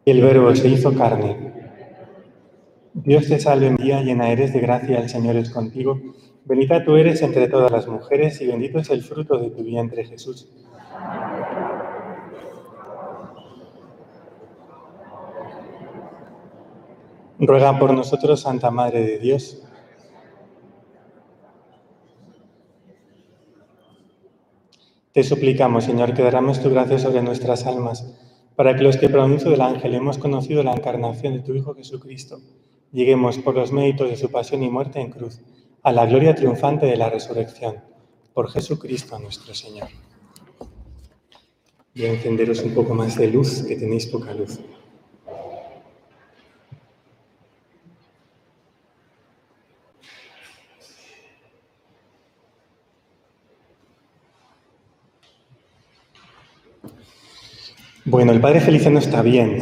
El Verbo se hizo carne. Dios te salve María, llena eres de gracia, el Señor es contigo. Bendita tú eres entre todas las mujeres y bendito es el fruto de tu vientre, Jesús. Ruega por nosotros, Santa Madre de Dios. Te suplicamos, Señor, que derrames tu gracia sobre nuestras almas, para que los que por anuncio del ángel hemos conocido la encarnación de tu Hijo Jesucristo, lleguemos por los méritos de su pasión y muerte en cruz, a la gloria triunfante de la resurrección. Por Jesucristo nuestro Señor. Voy a encenderos un poco más de luz, que tenéis poca luz. Bueno, el Padre Feliciano está bien.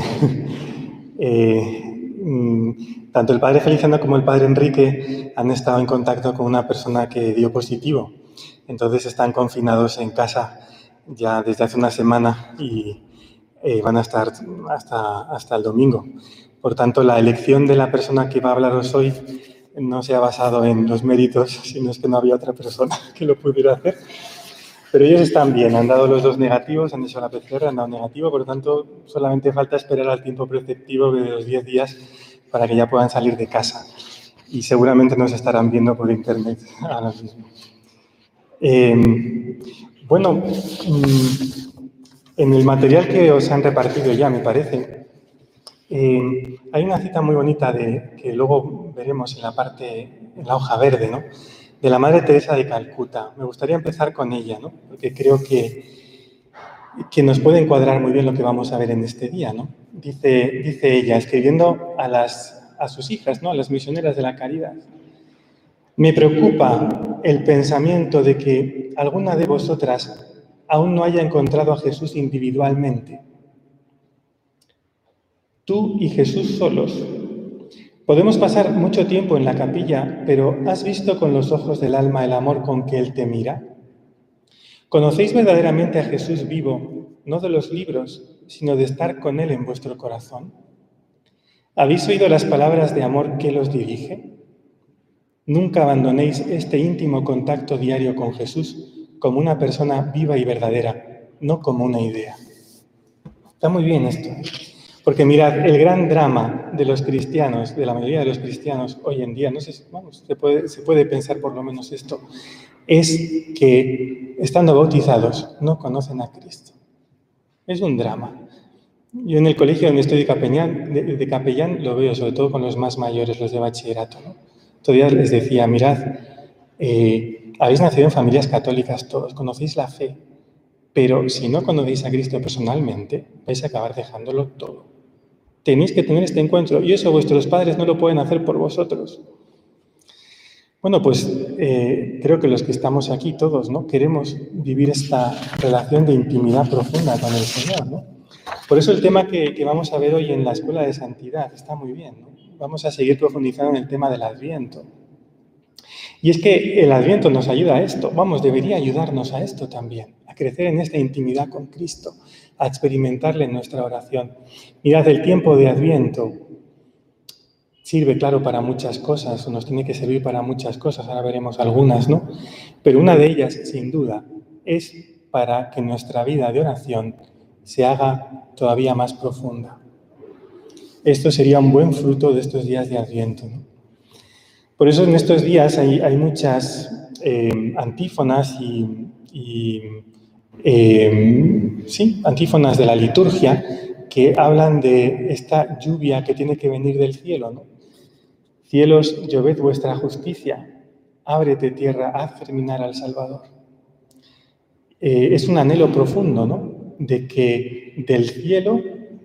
Tanto el Padre Feliciano como el Padre Enrique han estado en contacto con una persona que dio positivo. Entonces están confinados en casa ya desde hace una semana y van a estar hasta el domingo. Por tanto, la elección de la persona que va a hablaros hoy no se ha basado en los méritos, sino es que no había otra persona que lo pudiera hacer. Pero ellos están bien, han dado los dos negativos, han hecho la PCR, han dado negativo, por lo tanto solamente falta esperar al tiempo preceptivo de los 10 días para que ya puedan salir de casa. Y seguramente nos estarán viendo por internet ahora mismo. Bueno, en el material que os han repartido ya, me parece, hay una cita muy bonita que luego veremos en la hoja verde, ¿no? De la Madre Teresa de Calcuta. Me gustaría empezar con ella, ¿no? Porque creo que nos puede encuadrar muy bien lo que vamos a ver en este día, ¿no? Dice ella, escribiendo a sus hijas, ¿no? A las misioneras de la caridad. Me preocupa el pensamiento de que alguna de vosotras aún no haya encontrado a Jesús individualmente. Tú y Jesús solos. Podemos pasar mucho tiempo en la capilla, pero ¿has visto con los ojos del alma el amor con que Él te mira? ¿Conocéis verdaderamente a Jesús vivo, no de los libros, sino de estar con Él en vuestro corazón? ¿Habéis oído las palabras de amor que Él os dirige? Nunca abandonéis este íntimo contacto diario con Jesús como una persona viva y verdadera, no como una idea. Está muy bien esto, ¿eh? Porque mirad, el gran drama de los cristianos, de la mayoría de los cristianos hoy en día, no sé, vamos, se puede pensar por lo menos esto, es que estando bautizados no conocen a Cristo. Es un drama. Yo en el colegio donde estoy de capellán lo veo, sobre todo con los más mayores, los de bachillerato, ¿no? Todavía les decía, mirad, habéis nacido en familias católicas todos, conocéis la fe, pero si no conocéis a Cristo personalmente, vais a acabar dejándolo todo. Tenéis que tener este encuentro y eso vuestros padres no lo pueden hacer por vosotros. Bueno, pues creo que los que estamos aquí todos, ¿no? Queremos vivir esta relación de intimidad profunda con el Señor, ¿no? Por eso el tema que vamos a ver hoy en la Escuela de Santidad está muy bien, ¿no? Vamos a seguir profundizando en el tema del Adviento. Y es que el Adviento nos ayuda a esto, debería ayudarnos a esto también, a crecer en esta intimidad con Cristo, a experimentarle en nuestra oración. Mirad, el tiempo de Adviento sirve, claro, para muchas cosas, o nos tiene que servir para muchas cosas, ahora veremos algunas, ¿no? Pero una de ellas, sin duda, es para que nuestra vida de oración se haga todavía más profunda. Esto sería un buen fruto de estos días de Adviento, ¿no? Por eso en estos días hay muchas antífonas antífonas de la liturgia que hablan de esta lluvia que tiene que venir del cielo, ¿no? Cielos, lloved vuestra justicia, ábrete tierra, haz germinar al Salvador. Es un anhelo profundo, ¿no? De que del cielo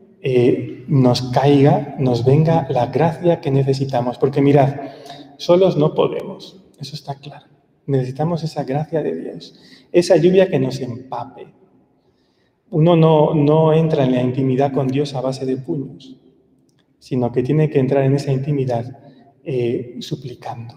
nos venga la gracia que necesitamos. Porque mirad, solos no podemos, eso está claro. Necesitamos esa gracia de Dios, esa lluvia que nos empape. Uno no entra en la intimidad con Dios a base de puños, sino que tiene que entrar en esa intimidad suplicando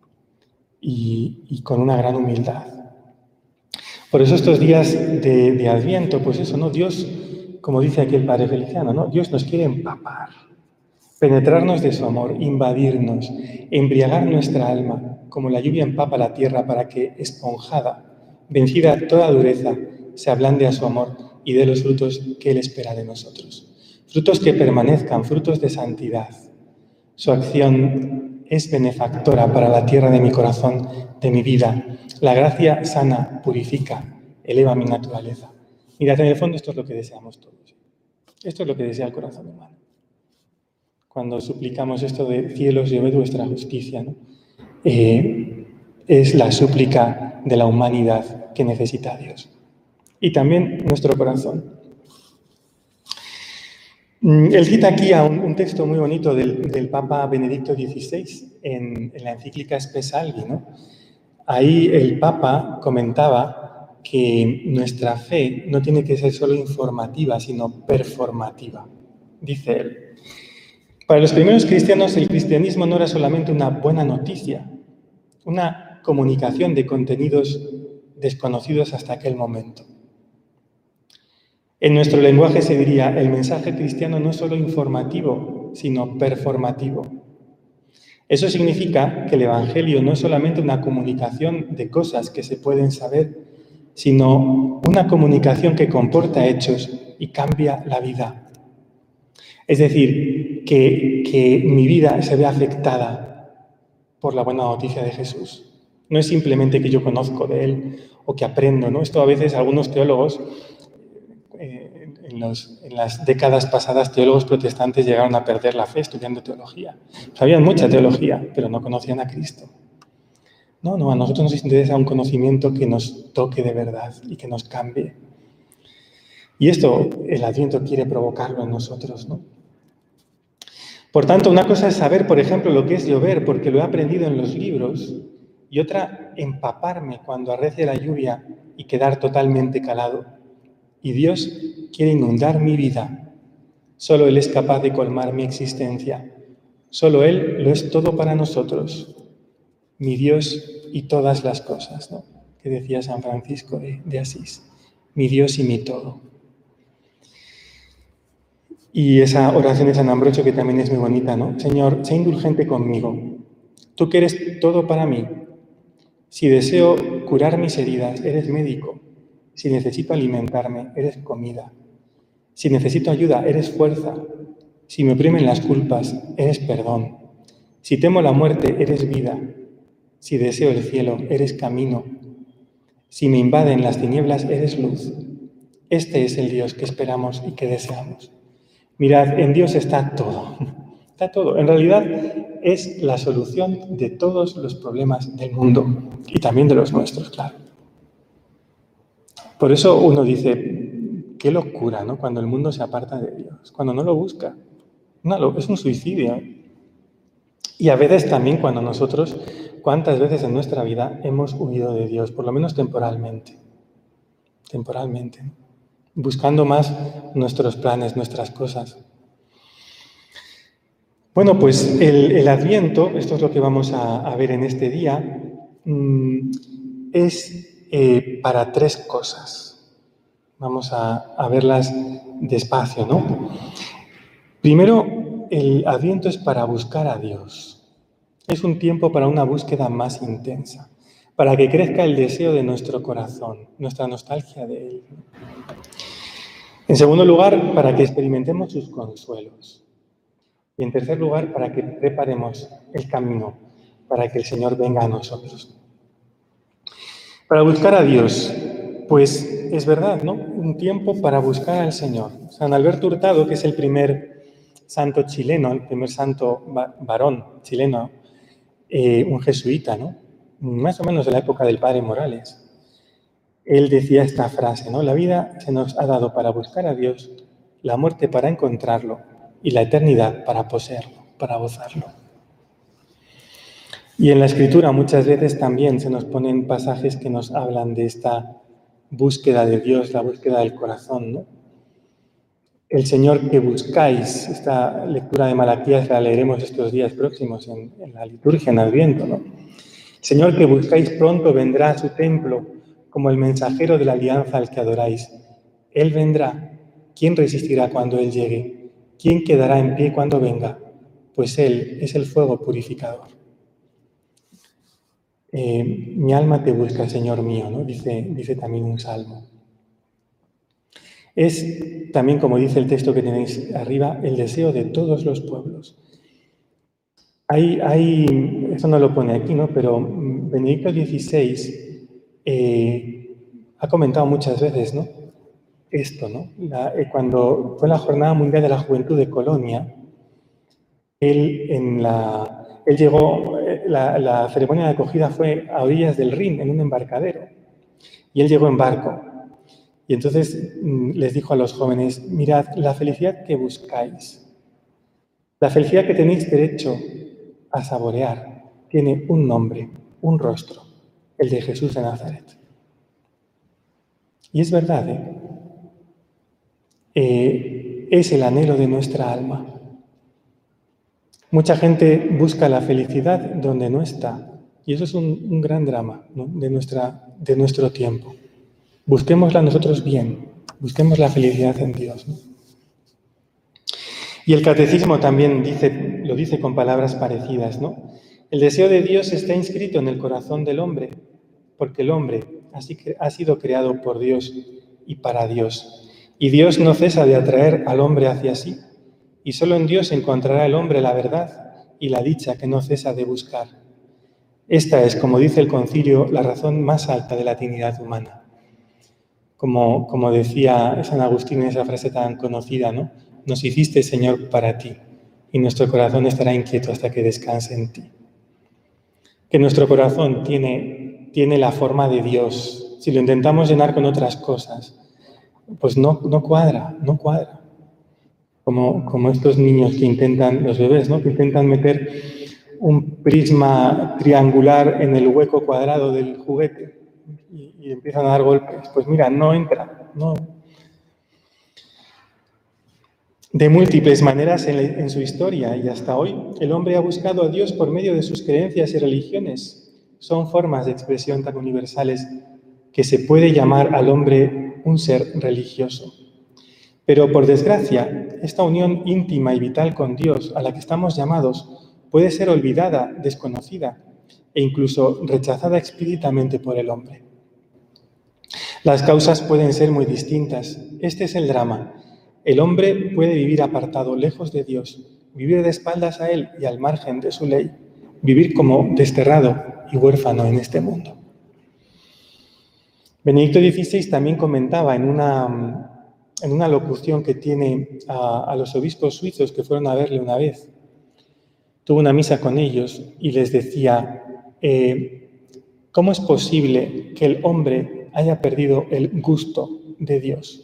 y con una gran humildad. Por eso estos días de Adviento, pues eso, ¿no? Dios como dice aquí el Padre Feliciano, ¿no? Dios nos quiere empapar, penetrarnos de su amor, invadirnos, embriagar nuestra alma, como la lluvia empapa la tierra para que, esponjada, vencida toda dureza, se ablande a su amor y dé los frutos que Él espera de nosotros. Frutos que permanezcan, frutos de santidad. Su acción es benefactora para la tierra de mi corazón, de mi vida. La gracia sana, purifica, eleva mi naturaleza. Mirad, en el fondo esto es lo que deseamos todos. Esto es lo que desea el corazón humano. Cuando suplicamos esto de cielos, lloved vuestra justicia, ¿no? Es la súplica de la humanidad que necesita a Dios. Y también nuestro corazón. Él cita aquí a un texto muy bonito del Papa Benedicto XVI en la encíclica Spe Salvi, ¿no? Ahí el Papa comentaba que nuestra fe no tiene que ser solo informativa, sino performativa. Dice él, para los primeros cristianos el cristianismo no era solamente una buena noticia, una comunicación de contenidos desconocidos hasta aquel momento. En nuestro lenguaje se diría, el mensaje cristiano no es solo informativo, sino performativo. Eso significa que el Evangelio no es solamente una comunicación de cosas que se pueden saber, sino una comunicación que comporta hechos y cambia la vida. Es decir, que mi vida se ve afectada por la buena noticia de Jesús. No es simplemente que yo conozco de Él o que aprendo, ¿no? Esto a veces algunos teólogos, en las décadas pasadas, teólogos protestantes llegaron a perder la fe estudiando teología. Sabían mucha teología, pero no conocían a Cristo. No, a nosotros nos interesa un conocimiento que nos toque de verdad y que nos cambie. Y esto el Adviento quiere provocarlo en nosotros, ¿no? Por tanto, una cosa es saber, por ejemplo, lo que es llover, porque lo he aprendido en los libros, y otra, empaparme cuando arrecie la lluvia y quedar totalmente calado. Y Dios quiere inundar mi vida. Solo Él es capaz de colmar mi existencia. Solo Él lo es todo para nosotros. Mi Dios y todas las cosas, ¿no? Que decía San Francisco de Asís. Mi Dios y mi todo. Y esa oración de San Ambrocho que también es muy bonita, ¿no? Señor, sé indulgente conmigo. Tú que eres todo para mí. Si deseo curar mis heridas, eres médico. Si necesito alimentarme, eres comida. Si necesito ayuda, eres fuerza. Si me oprimen las culpas, eres perdón. Si temo la muerte, eres vida. Si deseo el cielo, eres camino. Si me invaden las tinieblas, eres luz. Este es el Dios que esperamos y que deseamos. Mirad, en Dios está todo. Está todo. En realidad es la solución de todos los problemas del mundo y también de los nuestros, claro. Por eso uno dice, qué locura, ¿no? Cuando el mundo se aparta de Dios, cuando no lo busca. Es un suicidio. Y a veces también cuando nosotros, ¿cuántas veces en nuestra vida hemos huido de Dios? Por lo menos temporalmente. Temporalmente. Buscando más nuestros planes, nuestras cosas. Bueno, pues el Adviento, esto es lo que vamos a ver en este día, es para tres cosas. Vamos a verlas despacio, ¿no? Primero, el Adviento es para buscar a Dios. Es un tiempo para una búsqueda más intensa, para que crezca el deseo de nuestro corazón, nuestra nostalgia de Él. En segundo lugar, para que experimentemos sus consuelos. Y en tercer lugar, para que preparemos el camino, para que el Señor venga a nosotros. Para buscar a Dios, pues es verdad, ¿no? Un tiempo para buscar al Señor. San Alberto Hurtado, que es el primer santo chileno, el primer santo varón chileno, un jesuita, ¿no? Más o menos de la época del Padre Morales. Él decía esta frase, ¿no? La vida se nos ha dado para buscar a Dios, la muerte para encontrarlo y la eternidad para poseerlo, para gozarlo. Y en la Escritura muchas veces también se nos ponen pasajes que nos hablan de esta búsqueda de Dios, la búsqueda del corazón, ¿no? El Señor que buscáis, esta lectura de Malaquías la leeremos estos días próximos en la liturgia, en Adviento, ¿no? El Señor que buscáis pronto vendrá a su templo como el mensajero de la alianza al que adoráis. Él vendrá ¿Quién resistirá cuando Él llegue? ¿Quién quedará en pie cuando venga? Pues Él es el fuego purificador. Mi alma te busca, Señor mío, ¿no? Dice también un salmo. Es también, como dice el texto que tenéis arriba, el deseo de todos los pueblos. Eso no lo pone aquí, ¿no? Pero Benedicto XVI ha comentado muchas veces, ¿no? Esto, ¿no? Cuando fue la Jornada Mundial de la Juventud de Colonia, él llegó, la ceremonia de acogida fue a orillas del Rin, en un embarcadero, y él llegó en barco. Y entonces les dijo a los jóvenes, mirad, la felicidad que buscáis, la felicidad que tenéis derecho a saborear, tiene un nombre, un rostro, el de Jesús de Nazaret. Y es verdad, es el anhelo de nuestra alma. Mucha gente busca la felicidad donde no está, y eso es un gran drama, ¿no? de nuestro tiempo. Busquémosla nosotros bien, busquemos la felicidad en Dios, ¿no? Y el catecismo también lo dice con palabras parecidas, ¿no? El deseo de Dios está inscrito en el corazón del hombre, porque el hombre ha sido creado por Dios y para Dios. Y Dios no cesa de atraer al hombre hacia sí, y solo en Dios encontrará el hombre la verdad y la dicha que no cesa de buscar. Esta es, como dice el concilio, la razón más alta de la dignidad humana. Como decía San Agustín en esa frase tan conocida, ¿no? Nos hiciste, Señor, para ti, y nuestro corazón estará inquieto hasta que descanse en ti. Que nuestro corazón tiene la forma de Dios. Si lo intentamos llenar con otras cosas, pues no cuadra. Como estos niños que intentan, los bebés, ¿no? Que intentan meter un prisma triangular en el hueco cuadrado del juguete y empiezan a dar golpes. Pues mira, no entra, no. De múltiples maneras en su historia y hasta hoy, el hombre ha buscado a Dios por medio de sus creencias y religiones. Son formas de expresión tan universales que se puede llamar al hombre un ser religioso. Pero, por desgracia, esta unión íntima y vital con Dios a la que estamos llamados puede ser olvidada, desconocida e incluso rechazada explícitamente por el hombre. Las causas pueden ser muy distintas. Este es el drama. El hombre puede vivir apartado, lejos de Dios, vivir de espaldas a Él y al margen de su ley, vivir como desterrado y huérfano en este mundo. Benedicto XVI también comentaba en una locución que tiene a los obispos suizos que fueron a verle una vez. Tuvo una misa con ellos y les decía, ¿cómo es posible que el hombre haya perdido el gusto de Dios?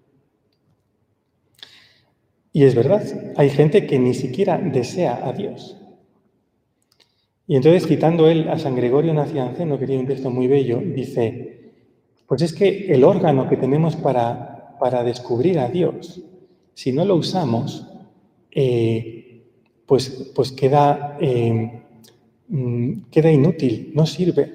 Y es verdad, hay gente que ni siquiera desea a Dios. Y entonces, citando él a San Gregorio Nacianceno, que tiene un texto muy bello, dice, pues es que el órgano que tenemos para descubrir a Dios, si no lo usamos, pues queda inútil, no sirve.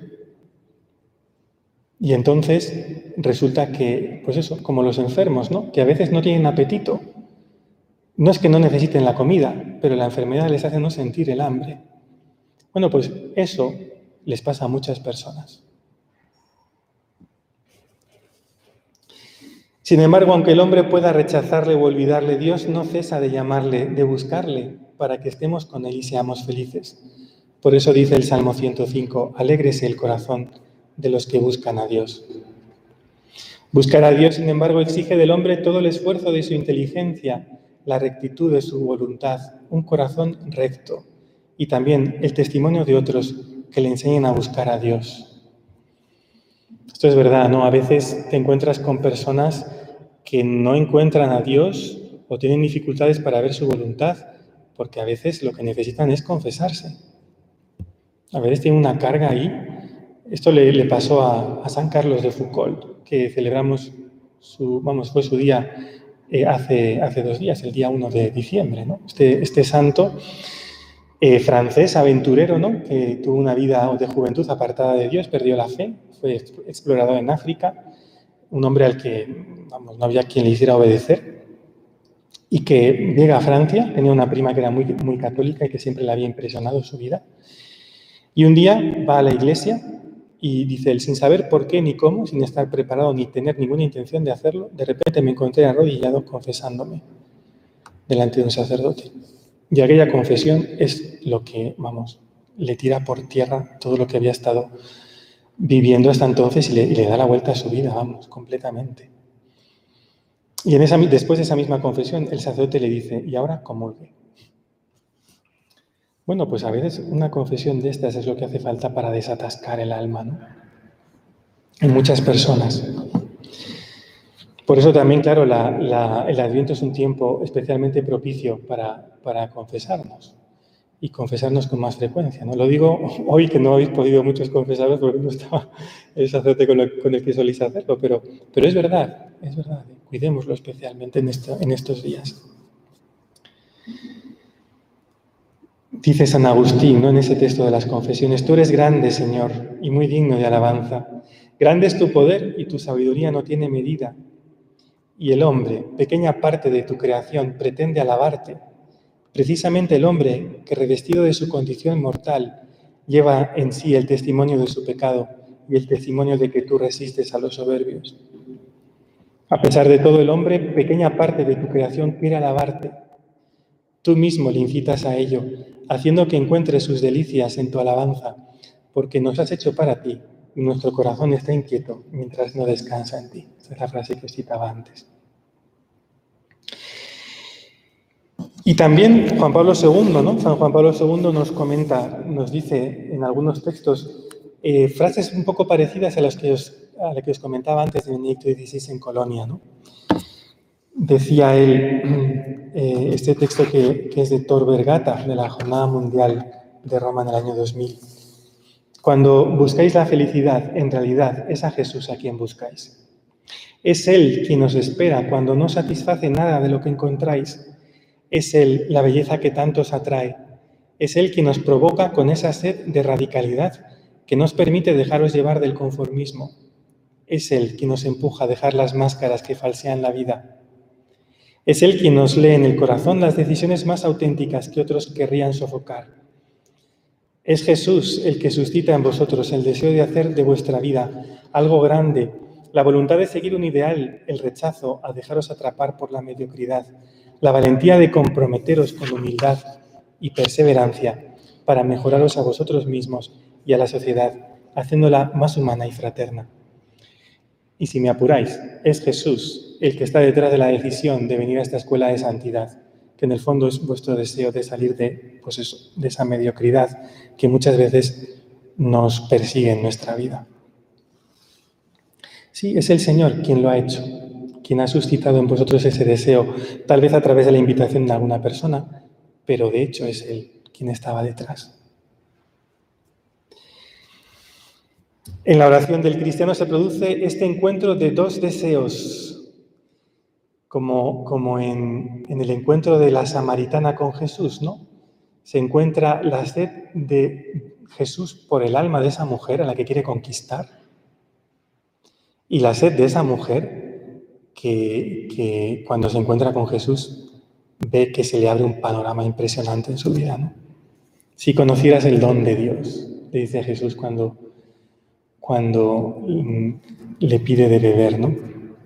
Y entonces resulta que, pues eso, como los enfermos, ¿no? Que a veces no tienen apetito. No es que no necesiten la comida, pero la enfermedad les hace no sentir el hambre. Bueno, pues eso les pasa a muchas personas. Sin embargo, aunque el hombre pueda rechazarle o olvidarle, Dios no cesa de llamarle, de buscarle, para que estemos con Él y seamos felices. Por eso dice el Salmo 105, alégrese el corazón de los que buscan a Dios. Buscar a Dios, sin embargo, exige del hombre todo el esfuerzo de su inteligencia, la rectitud de su voluntad, un corazón recto y también el testimonio de otros que le enseñen a buscar a Dios. Esto es verdad, ¿no? A veces te encuentras con personas que no encuentran a Dios o tienen dificultades para ver su voluntad, porque a veces lo que necesitan es confesarse. A veces tienen una carga ahí. Esto le pasó a San Carlos de Foucault, que celebramos fue su día hace 2 días, el día 1 de diciembre, ¿no? Este santo francés, aventurero, ¿no? Que tuvo una vida de juventud apartada de Dios, perdió la fe, fue explorador en África, un hombre al que no había quien le hiciera obedecer. y que llega a Francia, tenía una prima que era muy católica y que siempre le había impresionado su vida. Y un día va a la iglesia y dice él, sin saber por qué ni cómo, sin estar preparado ni tener ninguna intención de hacerlo, de repente me encontré arrodillado confesándome delante de un sacerdote. Y aquella confesión es lo que, le tira por tierra todo lo que había estado viviendo hasta entonces y le da la vuelta a su vida, completamente. Y después de esa misma confesión, el sacerdote le dice, y ahora comulgue. Bueno, pues a veces una confesión de estas es lo que hace falta para desatascar el alma, ¿no? En muchas personas. Por eso también, claro, el Adviento es un tiempo especialmente propicio para confesarnos y confesarnos con más frecuencia, ¿no? Lo digo hoy que no habéis podido muchos confesaros porque no estaba el sacerdote con el que soléis hacerlo, pero es verdad, cuidémoslo especialmente en estos días. Dice San Agustín, ¿no?, en ese texto de las confesiones, tú eres grande, Señor, y muy digno de alabanza. Grande es tu poder y tu sabiduría no tiene medida. Y el hombre, pequeña parte de tu creación, pretende alabarte. Precisamente el hombre, que revestido de su condición mortal, lleva en sí el testimonio de su pecado y el testimonio de que tú resistes a los soberbios. A pesar de todo, el hombre, pequeña parte de tu creación, quiere alabarte. Tú mismo le incitas a ello, haciendo que encuentre sus delicias en tu alabanza, porque nos has hecho para ti y nuestro corazón está inquieto mientras no descansa en ti. Esa es la frase que os citaba antes. Y también Juan Pablo II, ¿no? San Juan Pablo II nos dice en algunos textos frases un poco parecidas a las que os comentaba antes de Benedicto XVI en Colonia, ¿no? Decía él, este texto que es de Tor Vergata, de la Jornada Mundial de Roma en el año 2000. Cuando buscáis la felicidad, en realidad es a Jesús a quien buscáis. Es Él quien os espera cuando no satisface nada de lo que encontráis. Es Él la belleza que tanto os atrae. Es Él quien os provoca con esa sed de radicalidad que nos permite dejaros llevar del conformismo. Es Él quien os empuja a dejar las máscaras que falsean la vida. Es Él quien nos lee en el corazón las decisiones más auténticas que otros querrían sofocar. Es Jesús el que suscita en vosotros el deseo de hacer de vuestra vida algo grande, la voluntad de seguir un ideal, el rechazo a dejaros atrapar por la mediocridad, la valentía de comprometeros con humildad y perseverancia para mejoraros a vosotros mismos y a la sociedad, haciéndola más humana y fraterna. Y si me apuráis, es Jesús el que está detrás de la decisión de venir a esta escuela de santidad, que en el fondo es vuestro deseo de salir de esa mediocridad que muchas veces nos persigue en nuestra vida. Sí, es el Señor quien lo ha hecho, quien ha suscitado en vosotros ese deseo, tal vez a través de la invitación de alguna persona, pero de hecho es Él quien estaba detrás. En la oración del cristiano se produce este encuentro de dos deseos, como en el encuentro de la samaritana con Jesús, ¿no? Se encuentra la sed de Jesús por el alma de esa mujer a la que quiere conquistar y la sed de esa mujer que cuando se encuentra con Jesús ve que se le abre un panorama impresionante en su vida, ¿no? Si conocieras el don de Dios, le dice Jesús cuando le pide de beber, ¿no?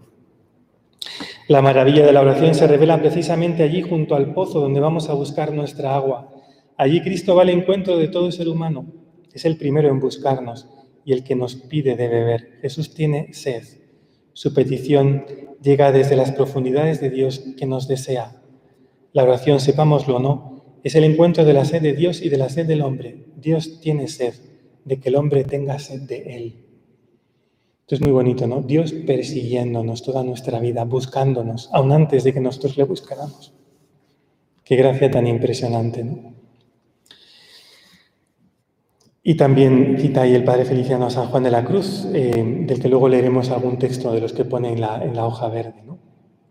La maravilla de la oración se revela precisamente allí junto al pozo donde vamos a buscar nuestra agua. Allí Cristo va al encuentro de todo ser humano. Es el primero en buscarnos y el que nos pide de beber. Jesús tiene sed. Su petición llega desde las profundidades de Dios que nos desea. La oración, sepámoslo o no, es el encuentro de la sed de Dios y de la sed del hombre. Dios tiene sed de que el hombre tenga sed de Él. Esto es muy bonito, ¿no? Dios persiguiéndonos toda nuestra vida, buscándonos, aún antes de que nosotros le buscáramos. Qué gracia tan impresionante, ¿no? Y también cita ahí el Padre Feliciano a San Juan de la Cruz, del que luego leeremos algún texto de los que pone en la hoja verde, ¿no?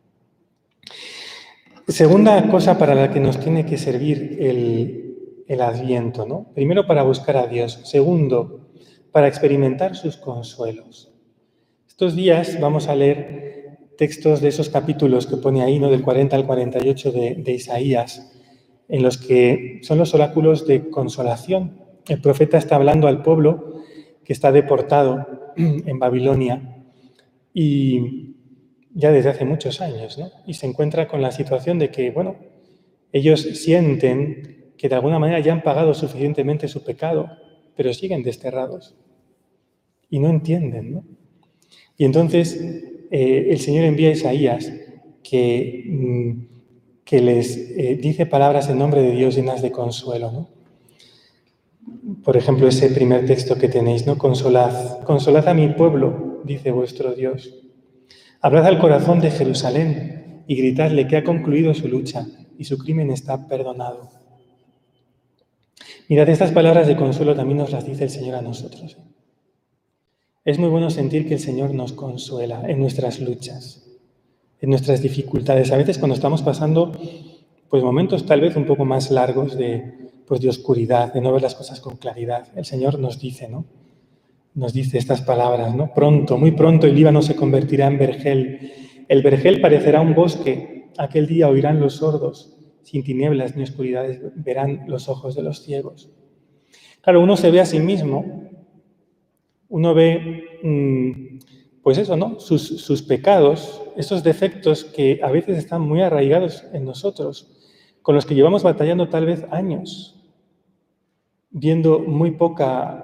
Segunda cosa para la que nos tiene que servir el Adviento, ¿no? Primero, para buscar a Dios. Segundo, para experimentar sus consuelos. Estos días vamos a leer textos de esos capítulos que pone ahí, ¿no? Del 40 al 48 de Isaías, en los que son los oráculos de consolación. El profeta está hablando al pueblo que está deportado en Babilonia y ya desde hace muchos años, ¿no? Y se encuentra con la situación de que, bueno, ellos sienten que de alguna manera ya han pagado suficientemente su pecado, pero siguen desterrados y no entienden, ¿no? Y entonces el Señor envía a Isaías que les dice palabras en nombre de Dios llenas de consuelo, ¿no? Por ejemplo, ese primer texto que tenéis, ¿no? Consolad a mi pueblo, dice vuestro Dios. Hablad al corazón de Jerusalén y gritadle que ha concluido su lucha y su crimen está perdonado. Mirad, estas palabras de consuelo también nos las dice el Señor a nosotros. Es muy bueno sentir que el Señor nos consuela en nuestras luchas, en nuestras dificultades. A veces cuando estamos pasando pues momentos tal vez un poco más largos de oscuridad, de no ver las cosas con claridad, el Señor nos dice, ¿no? Nos dice estas palabras, ¿no? Pronto, muy pronto el Líbano se convertirá en vergel. El vergel parecerá un bosque. Aquel día oirán los sordos. Sin tinieblas ni oscuridades verán los ojos de los ciegos. Claro, uno se ve a sí mismo. Uno ve, pues eso, ¿no? Sus pecados, esos defectos que a veces están muy arraigados en nosotros, con los que llevamos batallando tal vez años, viendo muy poco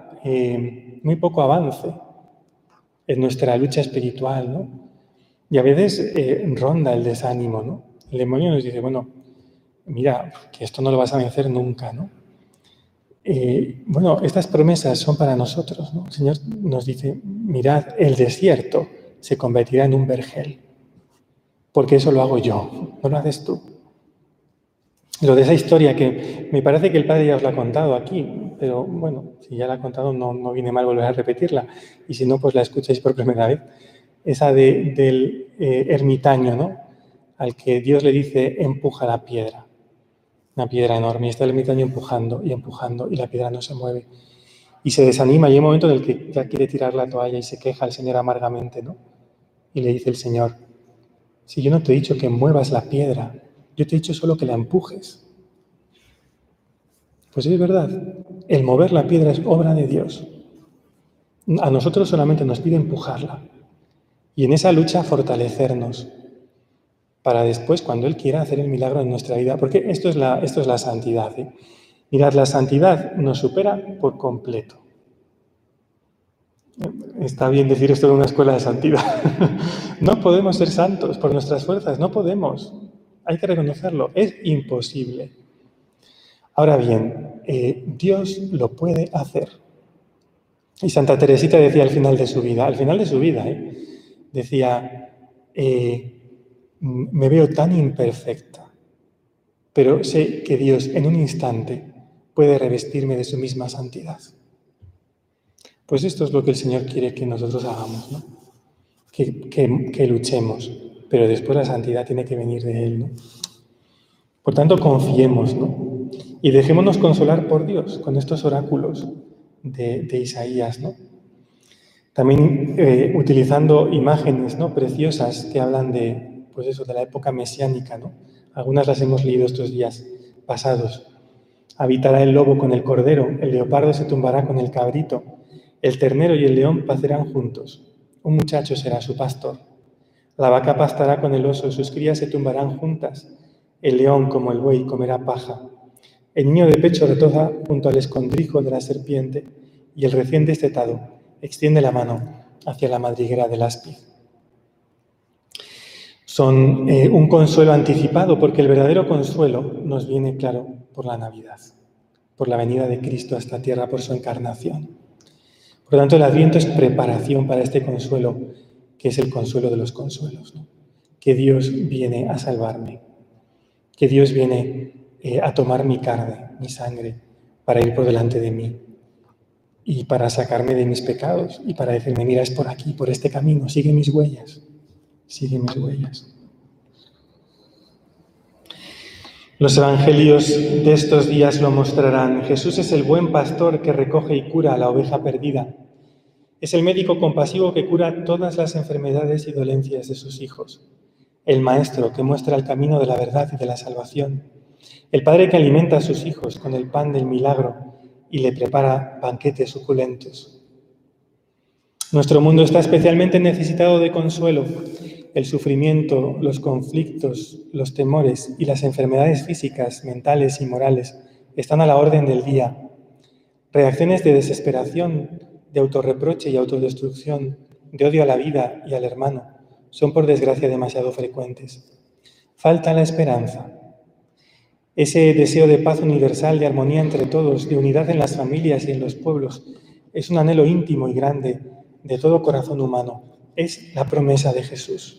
avance en nuestra lucha espiritual, ¿no? Y a veces ronda el desánimo, ¿no? El demonio nos dice, bueno, mira, que esto no lo vas a vencer nunca, ¿no? Bueno, estas promesas son para nosotros, ¿no? El Señor nos dice, mirad, el desierto se convertirá en un vergel, porque eso lo hago yo, no lo haces tú. Lo de esa historia que me parece que el Padre ya os la ha contado aquí, pero bueno, si ya la ha contado no viene mal volver a repetirla, y si no, pues la escucháis por primera vez. Esa del ermitaño, ¿no? Al que Dios le dice, empuja la piedra. Una piedra enorme, y está el ermitaño empujando, y la piedra no se mueve. Y se desanima, y hay un momento en el que ya quiere tirar la toalla y se queja al Señor amargamente, ¿no? Y le dice el Señor, si yo no te he dicho que muevas la piedra, yo te he dicho solo que la empujes. Pues es verdad, el mover la piedra es obra de Dios. A nosotros solamente nos pide empujarla. Y en esa lucha fortalecernos, para después, cuando Él quiera, hacer el milagro en nuestra vida. Porque esto es la santidad, ¿eh? Mirad, la santidad nos supera por completo. Está bien decir esto de una escuela de santidad. No podemos ser santos por nuestras fuerzas, no podemos. Hay que reconocerlo, es imposible. Ahora bien, Dios lo puede hacer. Y Santa Teresita decía al final de su vida, decía, me veo tan imperfecta, pero sé que Dios en un instante puede revestirme de su misma santidad. Pues esto es lo que el Señor quiere que nosotros hagamos, ¿no? Que luchemos, pero después la santidad tiene que venir de Él, ¿no? Por tanto, confiemos, ¿no? Y dejémonos consolar por Dios con estos oráculos de Isaías, ¿no? También utilizando imágenes, ¿no? Preciosas que hablan de la época mesiánica, ¿no? Algunas las hemos leído estos días pasados. Habitará el lobo con el cordero, el leopardo se tumbará con el cabrito, el ternero y el león pacerán juntos, un muchacho será su pastor. La vaca pastará con el oso, sus crías se tumbarán juntas, el león como el buey comerá paja. El niño de pecho retoza junto al escondrijo de la serpiente y el recién destetado extiende la mano hacia la madriguera del áspid. Son un consuelo anticipado, porque el verdadero consuelo nos viene, claro, por la Navidad, por la venida de Cristo a esta tierra, por su encarnación. Por lo tanto, el Adviento es preparación para este consuelo, que es el consuelo de los consuelos, ¿no? Que Dios viene a salvarme, que Dios viene a tomar mi carne, mi sangre, para ir por delante de mí y para sacarme de mis pecados y para decirme, mira, es por aquí, por este camino, sigue mis huellas. Sigue mis huellas. Los evangelios de estos días lo mostrarán. Jesús es el buen pastor que recoge y cura a la oveja perdida. Es el médico compasivo que cura todas las enfermedades y dolencias de sus hijos. El maestro que muestra el camino de la verdad y de la salvación. El padre que alimenta a sus hijos con el pan del milagro y le prepara banquetes suculentos. Nuestro mundo está especialmente necesitado de consuelo. El sufrimiento, los conflictos, los temores y las enfermedades físicas, mentales y morales están a la orden del día. Reacciones de desesperación, de autorreproche y autodestrucción, de odio a la vida y al hermano, son por desgracia demasiado frecuentes. Falta la esperanza. Ese deseo de paz universal, de armonía entre todos, de unidad en las familias y en los pueblos, es un anhelo íntimo y grande de todo corazón humano. Es la promesa de Jesús.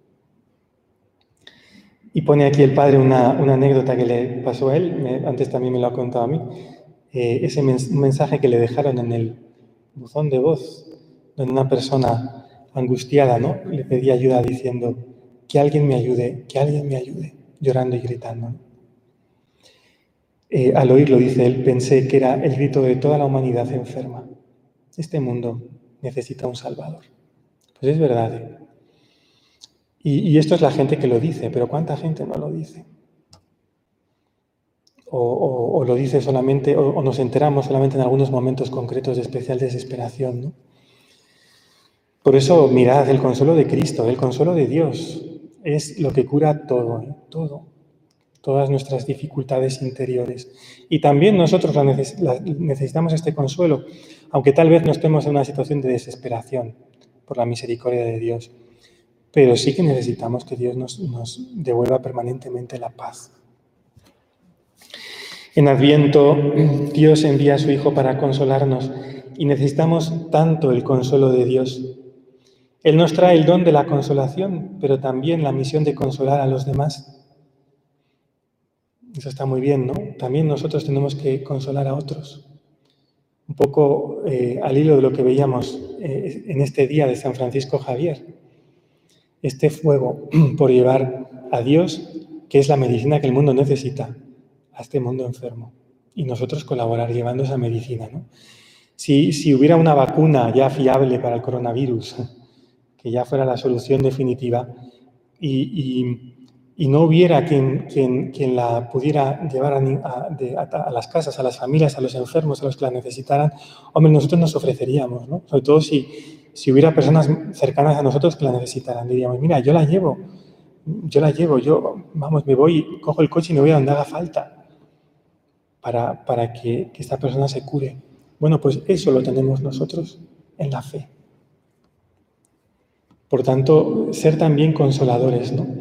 Y pone aquí el padre una anécdota que le pasó a él, antes también me lo ha contado a mí, ese mensaje que le dejaron en el buzón de voz, donde una persona angustiada, ¿no?, le pedía ayuda diciendo, que alguien me ayude, llorando y gritando, ¿no? Al oírlo, dice él, pensé que era el grito de toda la humanidad enferma. Este mundo necesita un Salvador. Pues es verdad, ¿eh? Y esto es la gente que lo dice, pero ¿cuánta gente no lo dice? O lo dice solamente, o nos enteramos solamente en algunos momentos concretos de especial desesperación, ¿no? Por eso mirad el consuelo de Cristo, el consuelo de Dios, es lo que cura todo, ¿eh? Todas nuestras dificultades interiores. Y también nosotros necesitamos este consuelo, aunque tal vez no estemos en una situación de desesperación por la misericordia de Dios. Pero sí que necesitamos que Dios nos devuelva permanentemente la paz. En Adviento, Dios envía a su Hijo para consolarnos y necesitamos tanto el consuelo de Dios. Él nos trae el don de la consolación, pero también la misión de consolar a los demás. Eso está muy bien, ¿no? También nosotros tenemos que consolar a otros. Un poco al hilo de lo que veíamos en este día de San Francisco Javier. Este fuego por llevar a Dios, que es la medicina que el mundo necesita, a este mundo enfermo. Y nosotros colaborar llevando esa medicina, ¿no? Si hubiera una vacuna ya fiable para el coronavirus, que ya fuera la solución definitiva, y no hubiera quien la pudiera llevar a las casas, a las familias, a los enfermos, a los que la necesitaran, hombre, nosotros nos ofreceríamos, ¿no? Sobre todo si hubiera personas cercanas a nosotros que la necesitaran, diríamos, mira, yo la llevo, vamos, me voy, cojo el coche y me voy a donde haga falta para que esta persona se cure. Bueno, pues eso lo tenemos nosotros en la fe. Por tanto, ser también consoladores, ¿no?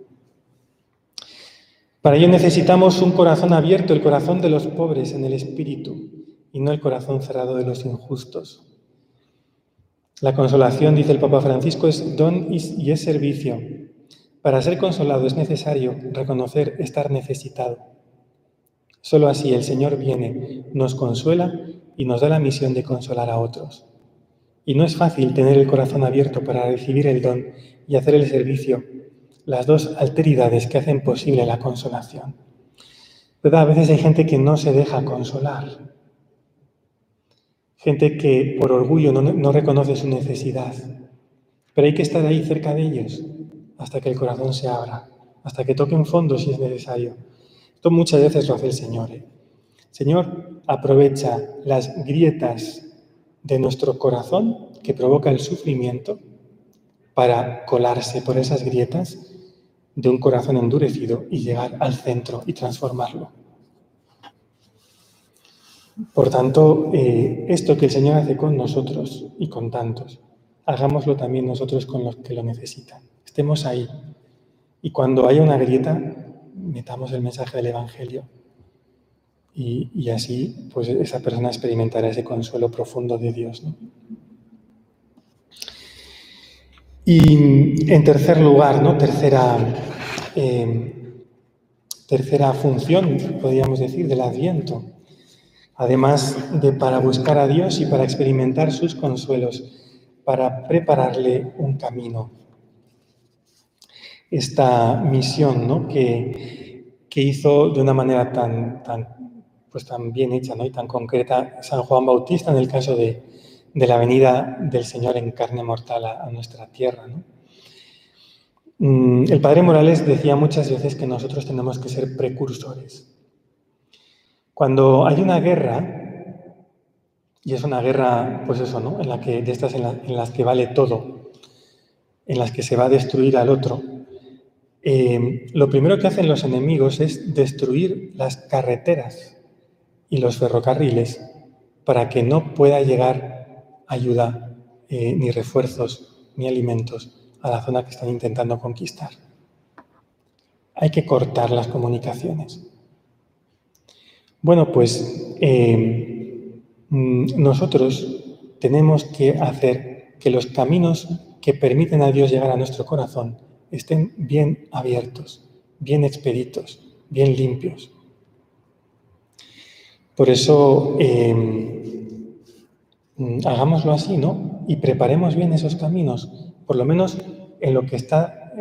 Para ello necesitamos un corazón abierto, el corazón de los pobres en el espíritu, y no el corazón cerrado de los injustos. La consolación, dice el Papa Francisco, es don y es servicio. Para ser consolado es necesario reconocer estar necesitado. Solo así el Señor viene, nos consuela y nos da la misión de consolar a otros. Y no es fácil tener el corazón abierto para recibir el don y hacer el servicio, las dos alteridades que hacen posible la consolación. ¿Verdad? A veces hay gente que no se deja consolar. Gente que por orgullo no reconoce su necesidad. Pero hay que estar ahí cerca de ellos hasta que el corazón se abra, hasta que toquen fondo si es necesario. Esto muchas veces lo hace el Señor. El Señor aprovecha las grietas de nuestro corazón que provoca el sufrimiento para colarse por esas grietas de un corazón endurecido y llegar al centro y transformarlo. Por tanto, esto que el Señor hace con nosotros y con tantos, hagámoslo también nosotros con los que lo necesitan. Estemos ahí. Y cuando haya una grieta, metamos el mensaje del Evangelio. Y así, pues esa persona experimentará ese consuelo profundo de Dios, ¿no? Y en tercer lugar, ¿no? Tercera función, podríamos decir, del Adviento. Además de para buscar a Dios y para experimentar sus consuelos, para prepararle un camino. Esta misión, ¿no?, que hizo de una manera tan bien hecha, ¿no?, y tan concreta San Juan Bautista en el caso de de la venida del Señor en carne mortal a nuestra tierra, ¿no? El padre Morales decía muchas veces que nosotros tenemos que ser precursores. Cuando hay una guerra, y es una guerra, pues eso, ¿no? En las que vale todo, en las que se va a destruir al otro, lo primero que hacen los enemigos es destruir las carreteras y los ferrocarriles para que no pueda llegar ayuda, ni refuerzos, ni alimentos a la zona que están intentando conquistar. Hay que cortar las comunicaciones. Bueno, pues nosotros tenemos que hacer que los caminos que permiten a Dios llegar a nuestro corazón estén bien abiertos, bien expeditos, bien limpios. Por eso hagámoslo así, ¿no? Y preparemos bien esos caminos, por lo menos en lo que está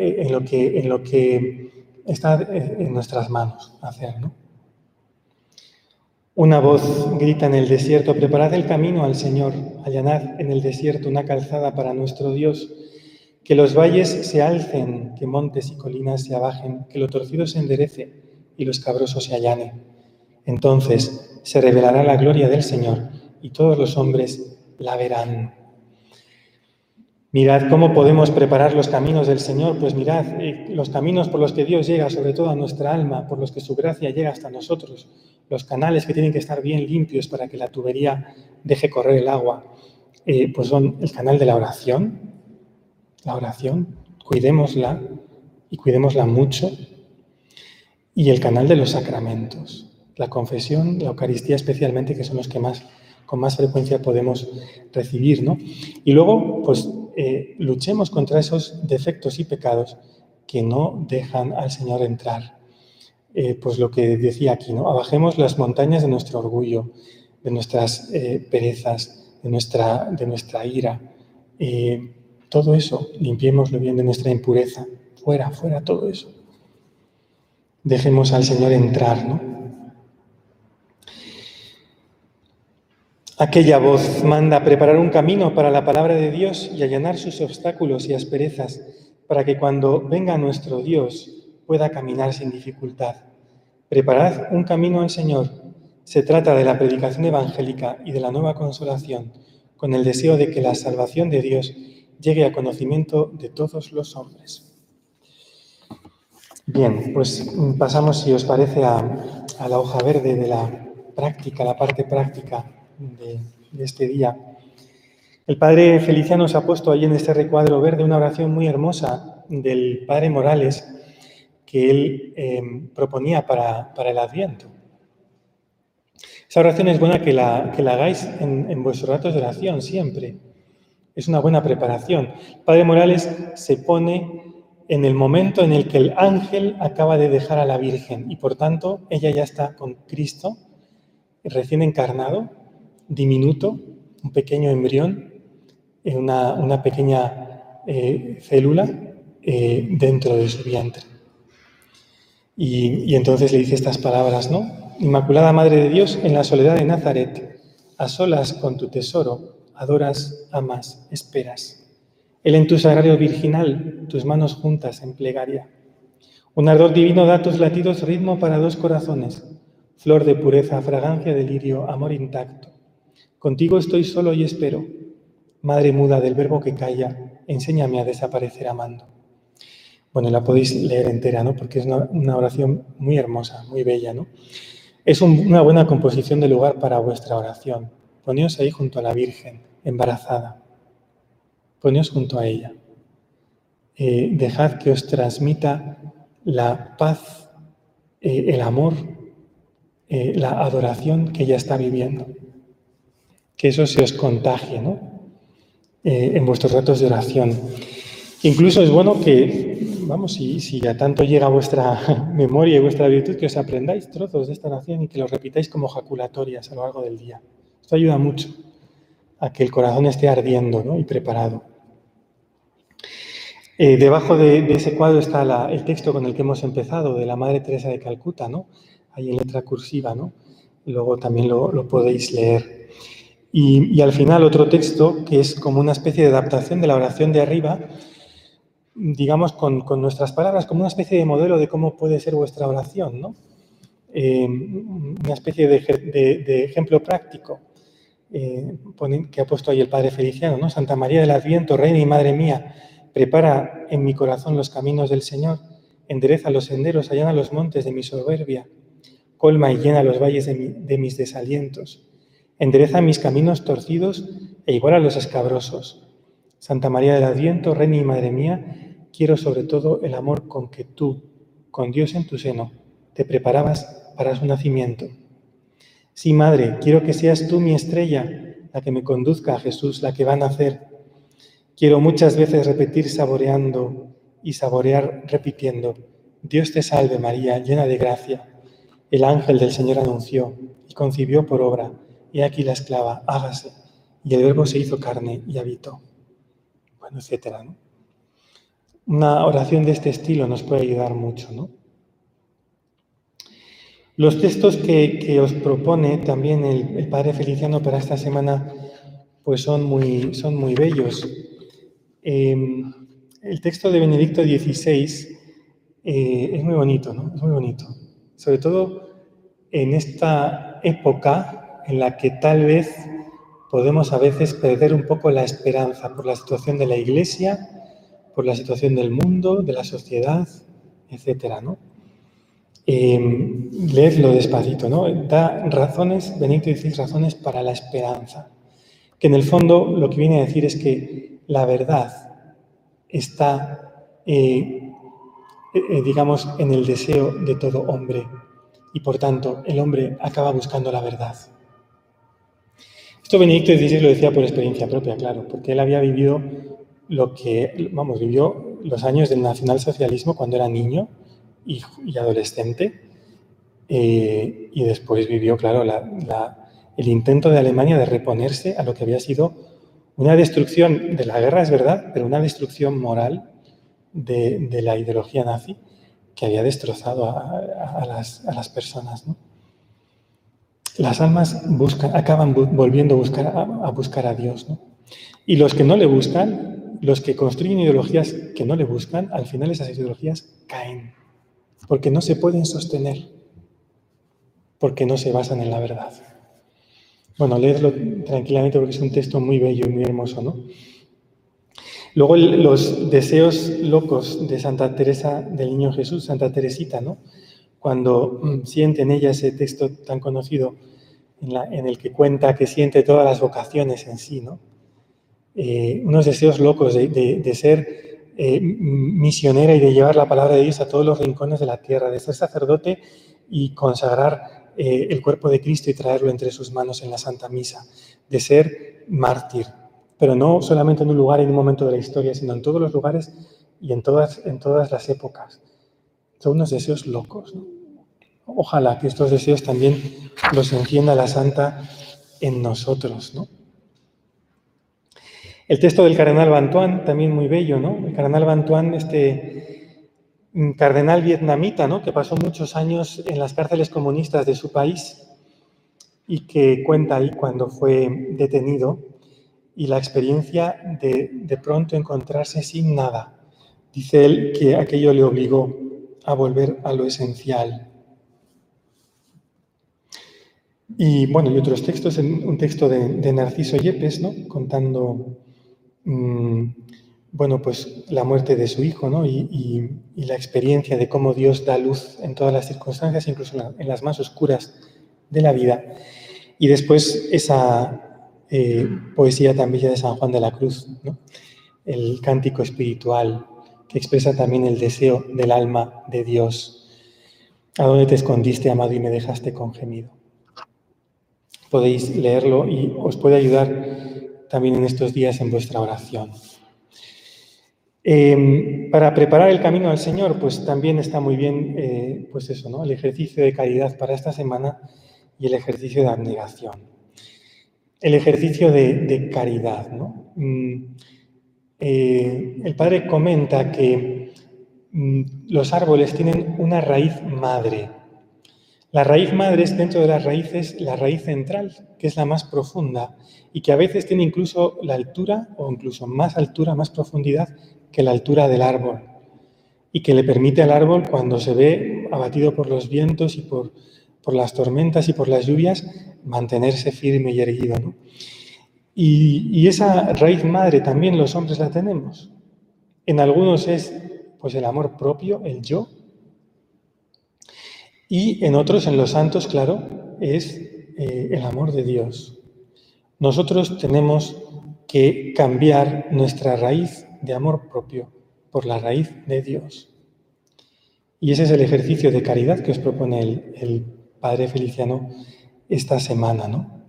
en nuestras manos hacer, ¿no? Una voz grita en el desierto: preparad el camino al Señor, allanad en el desierto una calzada para nuestro Dios. Que los valles se alcen, que montes y colinas se abajen, que lo torcido se enderece y lo escabroso se allane. Entonces se revelará la gloria del Señor y todos los hombres la verán. Mirad cómo podemos preparar los caminos del Señor. Pues mirad los caminos por los que Dios llega, sobre todo a nuestra alma, por los que su gracia llega hasta nosotros, los canales que tienen que estar bien limpios para que la tubería deje correr el agua, pues son el canal de la oración, cuidémosla y cuidémosla mucho, y el canal de los sacramentos, la confesión, la Eucaristía especialmente, que son los que con más frecuencia podemos recibir, ¿no? Y luego, pues, luchemos contra esos defectos y pecados que no dejan al Señor entrar. Pues lo que decía aquí, ¿no? Abajemos las montañas de nuestro orgullo, de nuestras perezas, de nuestra ira. Todo eso, limpiémoslo bien de nuestra impureza. Fuera todo eso. Dejemos al Señor entrar, ¿no? Aquella voz manda preparar un camino para la palabra de Dios y allanar sus obstáculos y asperezas, para que cuando venga nuestro Dios pueda caminar sin dificultad. Preparad un camino al Señor. Se trata de la predicación evangélica y de la nueva consolación, con el deseo de que la salvación de Dios llegue a conocimiento de todos los hombres. Bien, pues pasamos, si os parece, a la hoja verde de la práctica, la parte práctica de este día. El padre Feliciano se ha puesto ahí en este recuadro verde una oración muy hermosa del padre Morales que él proponía para el Adviento. Esa oración es buena que la hagáis en vuestros ratos de oración siempre. Es una buena preparación. El padre Morales se pone en el momento en el que el ángel acaba de dejar a la Virgen y, por tanto, ella ya está con Cristo, recién encarnado, diminuto, un pequeño embrión, una pequeña célula dentro de su vientre. Y entonces le dice estas palabras, ¿no? Inmaculada Madre de Dios, en la soledad de Nazaret, a solas con tu tesoro, adoras, amas, esperas. Él en tu sagrario virginal, tus manos juntas en plegaria. Un ardor divino da a tus latidos ritmo para dos corazones, flor de pureza, fragancia de lirio, amor intacto. Contigo estoy solo y espero. Madre muda del verbo que calla, enséñame a desaparecer amando. Bueno, la podéis leer entera, ¿no? Porque es una oración muy hermosa, muy bella, ¿no? Es una buena composición de lugar para vuestra oración. Poneos ahí junto a la Virgen, embarazada. Poneos junto a ella. Dejad que os transmita la paz, el amor, la adoración que ella está viviendo. Que eso se os contagie, ¿no? En vuestros ratos de oración. Incluso es bueno que, vamos, si a tanto llega vuestra memoria y vuestra virtud, que os aprendáis trozos de esta oración y que los repitáis como jaculatorias a lo largo del día. Esto ayuda mucho a que el corazón esté ardiendo, ¿no? Y preparado. Debajo de ese cuadro está el texto con el que hemos empezado, de la Madre Teresa de Calcuta, ¿no? Ahí en letra cursiva, ¿no? Luego también lo podéis leer. Y al final otro texto que es como una especie de adaptación de la oración de arriba, digamos con nuestras palabras, como una especie de modelo de cómo puede ser vuestra oración, ¿no? Una especie de ejemplo práctico que ha puesto ahí el Padre Feliciano, ¿no? Santa María del Adviento, Reina y Madre mía, prepara en mi corazón los caminos del Señor, endereza los senderos, allana los montes de mi soberbia, colma y llena los valles de mis desalientos, endereza mis caminos torcidos e iguala los escabrosos. Santa María del Adviento, Reina y Madre mía, quiero sobre todo el amor con que tú, con Dios en tu seno, te preparabas para su nacimiento. Sí, Madre, quiero que seas tú mi estrella, la que me conduzca a Jesús, la que va a nacer. Quiero muchas veces repetir saboreando y saborear repitiendo. Dios te salve María, llena de gracia. El ángel del Señor anunció y concibió por obra. He aquí la esclava, hágase. Y el Verbo se hizo carne y habitó. Bueno, etcétera, ¿no? Una oración de este estilo nos puede ayudar mucho, ¿no? Los textos que os propone también el Padre Feliciano para esta semana pues son muy bellos. El texto de Benedicto XVI es muy bonito, ¿no? Es muy bonito. Sobre todo en esta época en la que tal vez podemos a veces perder un poco la esperanza por la situación de la Iglesia, por la situación del mundo, de la sociedad, etcétera, ¿no? Leedlo despacito, ¿no? Da razones, Benedicto XVI, razones para la esperanza. Que en el fondo lo que viene a decir es que la verdad está, digamos, en el deseo de todo hombre y por tanto el hombre acaba buscando la verdad. Esto Benedicto XVI lo decía por experiencia propia, claro, porque él había vivido vivió los años del nacionalsocialismo cuando era niño y adolescente, y después vivió, claro, el intento de Alemania de reponerse a lo que había sido una destrucción de la guerra, es verdad, pero una destrucción moral de la ideología nazi que había destrozado a las personas, ¿no? Las almas acaban volviendo a buscar a Dios, ¿no? Y los que no le buscan, los que construyen ideologías que no le buscan, al final esas ideologías caen, porque no se pueden sostener, porque no se basan en la verdad. Bueno, leedlo tranquilamente porque es un texto muy bello y muy hermoso, ¿no? Luego los deseos locos de Santa Teresa del Niño Jesús, Santa Teresita, ¿no? Cuando siente en ella ese texto tan conocido en el que cuenta que siente todas las vocaciones en sí, ¿no? Unos deseos locos de ser misionera y de llevar la palabra de Dios a todos los rincones de la tierra, de ser sacerdote y consagrar el cuerpo de Cristo y traerlo entre sus manos en la Santa Misa, de ser mártir, pero no solamente en un lugar, en un momento de la historia, sino en todos los lugares y en todas las épocas. Son unos deseos locos, ¿no? Ojalá que estos deseos también los encienda la Santa en nosotros, ¿no? El texto del cardenal Bantuan, también muy bello, ¿no? El cardenal Bantuan, cardenal vietnamita, ¿no? Que pasó muchos años en las cárceles comunistas de su país y que cuenta ahí cuando fue detenido y la experiencia de pronto encontrarse sin nada. Dice él que aquello le obligó a volver a lo esencial. Y bueno, y otros textos, un texto de Narciso Yepes, ¿no? Contando, bueno, pues la muerte de su hijo, ¿no? Y la experiencia de cómo Dios da luz en todas las circunstancias, incluso en las más oscuras de la vida. Y después esa poesía tan bella de San Juan de la Cruz, ¿no? El cántico espiritual que expresa también el deseo del alma de Dios. ¿A dónde te escondiste, amado, y me dejaste con gemido? Podéis leerlo y os puede ayudar también en estos días en vuestra oración. Para preparar el camino al Señor, pues también está muy bien, pues eso, ¿no? El ejercicio de caridad para esta semana y el ejercicio de abnegación. El ejercicio de caridad, ¿no? El Padre comenta que los árboles tienen una raíz madre. La raíz madre es, dentro de las raíces, la raíz central, que es la más profunda y que a veces tiene incluso la altura, o incluso más altura, más profundidad que la altura del árbol, y que le permite al árbol, cuando se ve abatido por los vientos y por las tormentas y por las lluvias, mantenerse firme y erguido, ¿no? Y esa raíz madre también los hombres la tenemos. En algunos es pues el amor propio, el yo, y en otros, en los santos, claro, es el amor de Dios. Nosotros tenemos que cambiar nuestra raíz de amor propio por la raíz de Dios. Y ese es el ejercicio de caridad que os propone el Padre Feliciano esta semana, ¿no?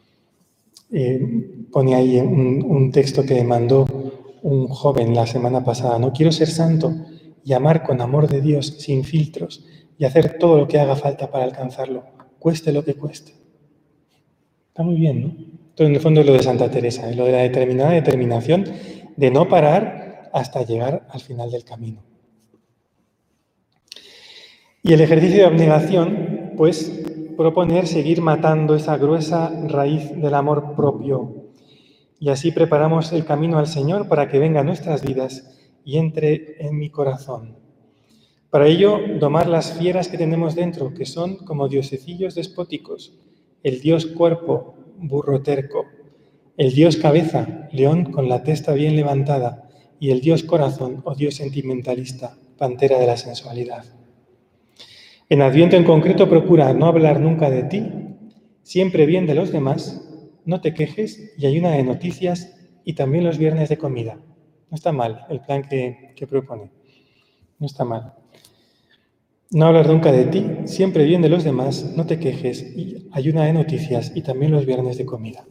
Pone ahí un texto que mandó un joven la semana pasada, ¿no? Quiero ser santo y amar con amor de Dios, sin filtros, y hacer todo lo que haga falta para alcanzarlo, cueste lo que cueste. Está muy bien, ¿no? Entonces, en el fondo es lo de Santa Teresa, lo de la determinada determinación de no parar hasta llegar al final del camino. Y el ejercicio de abnegación, pues, proponer seguir matando esa gruesa raíz del amor propio. Y así preparamos el camino al Señor para que venga a nuestras vidas y entre en mi corazón. Para ello, domar las fieras que tenemos dentro, que son como diosecillos despóticos. El Dios cuerpo, burro terco. El Dios cabeza, león con la testa bien levantada. Y el Dios corazón, o Dios sentimentalista, pantera de la sensualidad. En Adviento en concreto procura no hablar nunca de ti, siempre bien de los demás, no te quejes y ayuna de noticias y también los viernes de comida. No está mal el plan que propone, no está mal. No hablar nunca de ti, siempre bien de los demás, no te quejes y ayuna de noticias y también los viernes de comida.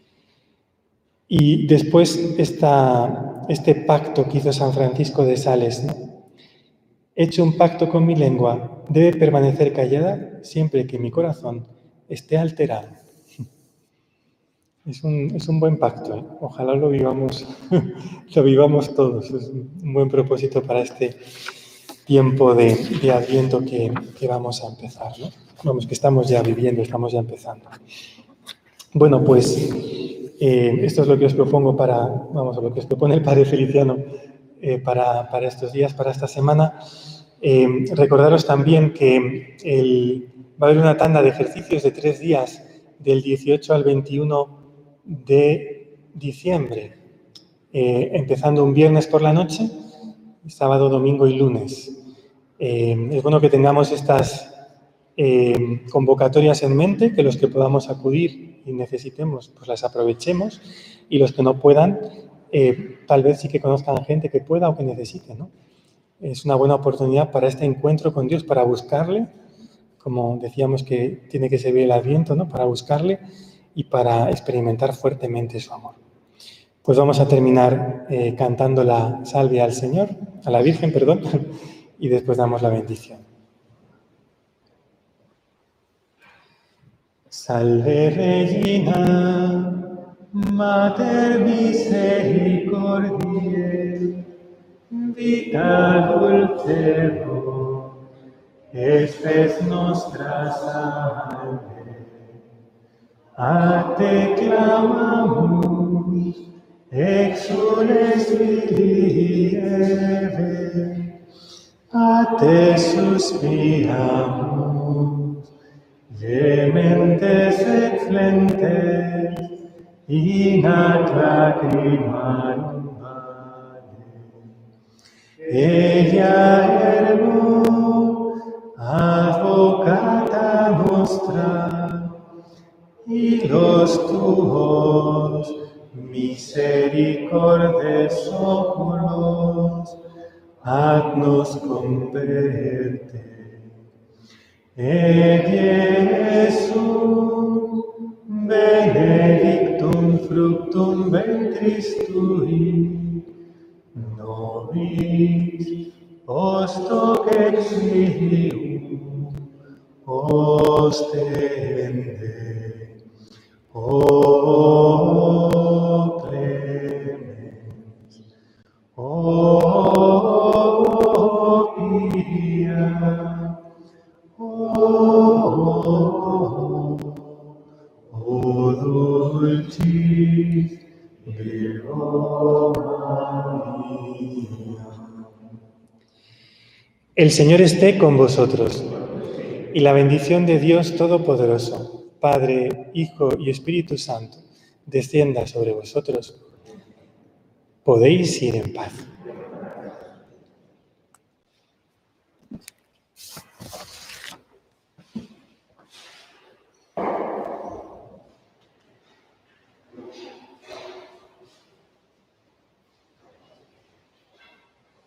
Y después este pacto que hizo San Francisco de Sales, ¿no? He hecho un pacto con mi lengua, debe permanecer callada siempre que mi corazón esté alterado. Es un buen pacto, ¿eh? Ojalá lo vivamos, lo vivamos todos. Es un buen propósito para este tiempo de Adviento que vamos a empezar, ¿no? Vamos, que estamos ya viviendo, estamos ya empezando. Bueno, pues esto es lo que os propongo lo que os propone el Padre Feliciano para estos días, para esta semana. Recordaros también que va a haber una tanda de ejercicios de 3 días, del 18 al 21 de diciembre, empezando un viernes por la noche, sábado, domingo y lunes. Es bueno que tengamos estas convocatorias en mente, que los que podamos acudir y necesitemos, pues las aprovechemos, y los que no puedan, tal vez sí que conozcan gente que pueda o que necesite, ¿no? Es una buena oportunidad para este encuentro con Dios, para buscarle, como decíamos que tiene que servir el Adviento, ¿no? Para buscarle y para experimentar fuertemente su amor. Pues vamos a terminar cantando la salve al Señor, a la Virgen, perdón, y después damos la bendición. Salve Regina, Mater misericordiae, vita dulcedo, espes nostra salve. A te clamamus, exules vilieve, a te suspiramus, gementes et flentes, in ad lacrimarum vale. Ella ergo, advocata nostra, y los tuos misericordes oculos, haznos converte. Jesús, benedictum fructum ventris tui, nobis post hoc exilium ostende. Oh clemens, oh pia, oh o dulcis Virgo Maria. El Señor esté con vosotros, y la bendición de Dios Todopoderoso, Padre, Hijo y Espíritu Santo, descienda sobre vosotros. Podéis ir en paz.